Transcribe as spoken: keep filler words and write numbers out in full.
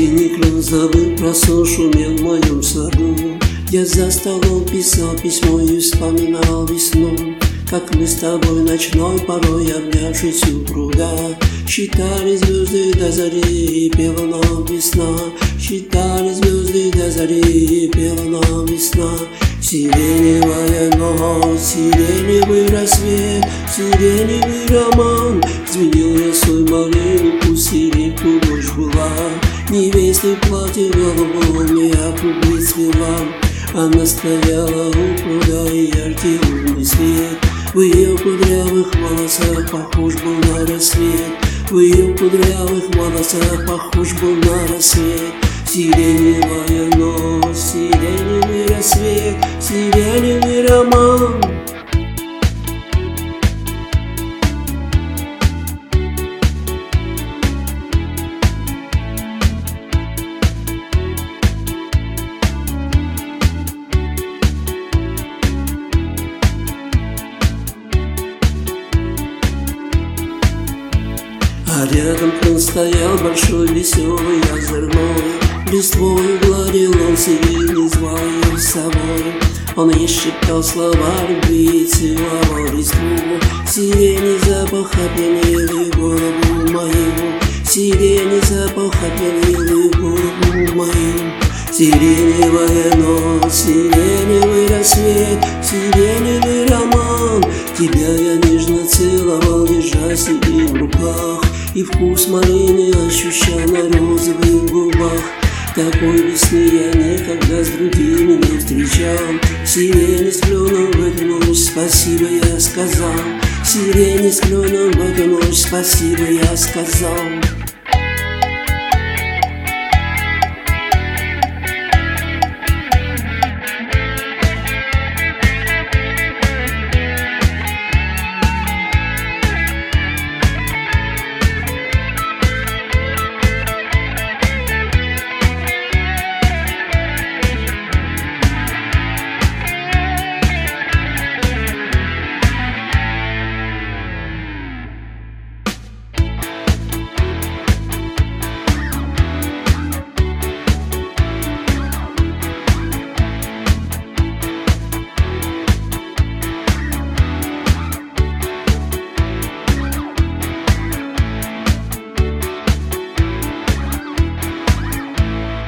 Синий крон забыл про сон, шумел в моем саду. Я за столом писал письмо и вспоминал весну, как мы с тобой ночной порой, обнявшись у пруда, считали звезды до зари, и пела нам весна. Считали звезды до зари, и пела нам весна. Сиреневая ночь, сиреневый рассвет, сиреневый роман. Сменил я свой малинку, сиреньку дождь была. Невесты платье голубом я круглый цвела. Она стояла у пруда, и яркий лунный свет в ее кудрявых волосах похож был на рассвет. В ее кудрявых волосах похож был на рассвет. Сиреневая ночь, сиреневый рассвет, сиреневый роман. А рядом он стоял большой, веселый, озорной. Листвой гладил он сирень, звал ее с собой. Он ей шептал слова любви и целовал листву. Сирени запах опьянил и голову мою. Сирени запах опьянил и голову мою. Сиреневая ночь, сиреневый рассвет, сиреневый роман. Тебя я нежно целовал, держа себе в руках, и вкус малины ощущал на розовых губах. Такой весны я никогда с другими не встречал. Сирени с кленом в эту ночь спасибо я сказал. Сирени с кленом в эту ночь спасибо я сказал.